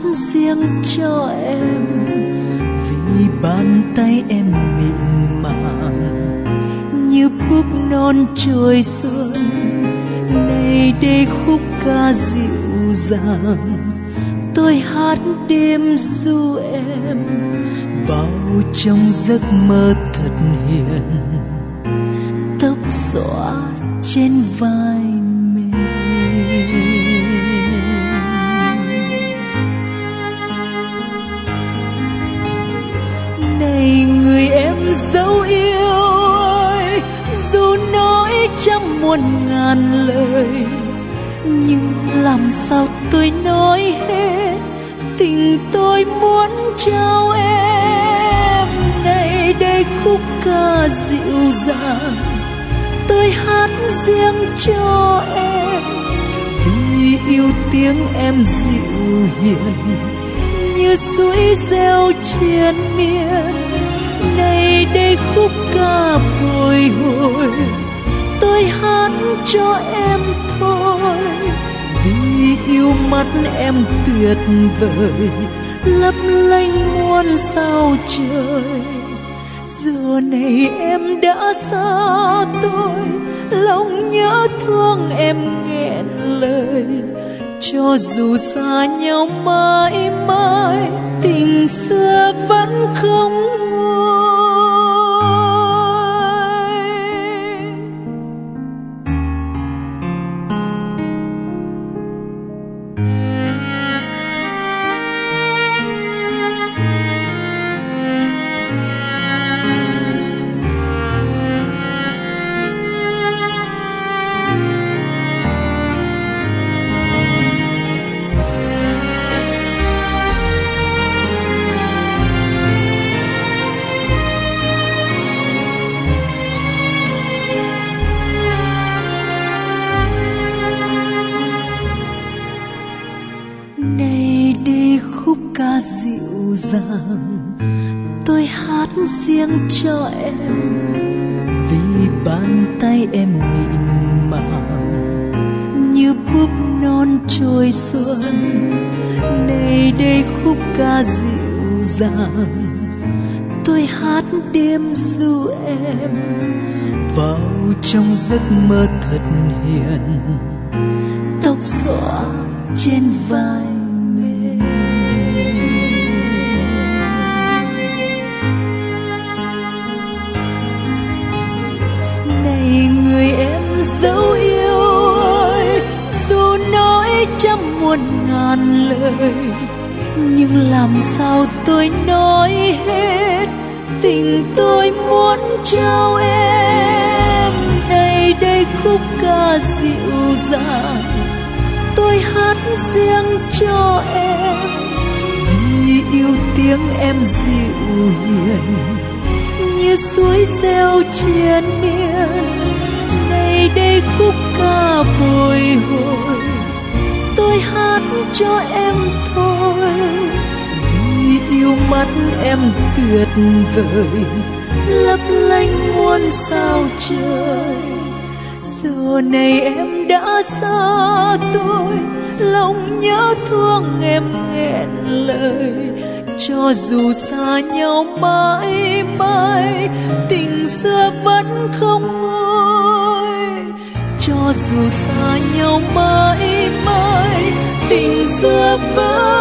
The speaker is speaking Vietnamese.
riêng cho em, vì bàn tay em mịn màng như búp non trôi xuân. Này đây khúc ca dịu dàng, tôi hát đêm ru em vào trong giấc mơ thật hiền, tóc xõa trên vai mềm. Này người em dấu yêu ơi, dù nói trăm muôn ngàn lời, nhưng làm sao tôi nói hết tình tôi muốn trao em. Này đây khúc ca dịu dàng, tôi hát riêng cho em, vì yêu tiếng em dịu hiền như suối reo triền miên. Này đây khúc ca bồi hồi, tôi hát cho em thôi, vì yêu mắt em tuyệt vời, lấp lánh muôn sao trời. Giờ này em đã xa tôi, lòng nhớ thương em nghẹn lời. Cho dù xa nhau mãi mãi, tình xưa vẫn không nguôi. Này đi khúc ca dịu dàng, tôi hát riêng cho em, vì bàn tay em mịn màng như búp non trôi xuân. Này đây khúc ca dịu dàng, tôi hát đêm ru em vào trong giấc mơ thật hiền, tóc xõa trên vai mềm. Này người em dấu yêu ơi, dù nói trăm muôn ngàn lời, nhưng làm sao tôi nói hết tình tôi muốn trao em. Này đây khúc ca dịu dàng, tôi hát riêng cho em, vì yêu tiếng em dịu hiền như suối reo triền miên. Này đây khúc ca bồi hồi, tôi hát cho em thôi, vì yêu mắt em tuyệt vời, lấp lánh muôn sao trời. Giờ này em đã xa tôi, lòng nhớ thương em nghẹn lời. Cho dù xa nhau mãi mãi, tình xưa vẫn không nguôi. Cho dù xa nhau mãi mãi, tình xưa vẫn